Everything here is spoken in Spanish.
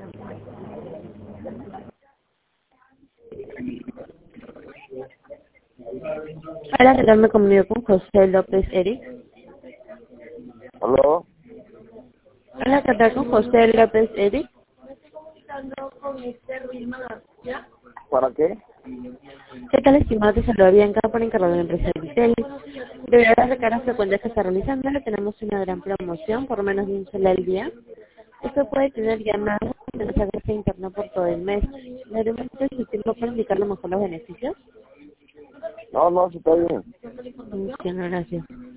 Hola, ¿qué tal? Me comunico con José López Eric. ¿Aló? Hola, ¿qué tal? Con José López Eric. ¿Para qué? ¿Qué tal, estimado? Te saluda Bianca por encargado de empresa de Vitel. Debido a las recargas frecuentes que está realizando, le tenemos una gran promoción por menos de un solo al día. Usted puede tener llamadas de nuestra casa interna por todo el mes. ¿Le haremos su tiempo para indicar lo mejor los beneficios? No, sí está bien. Muchas gracias.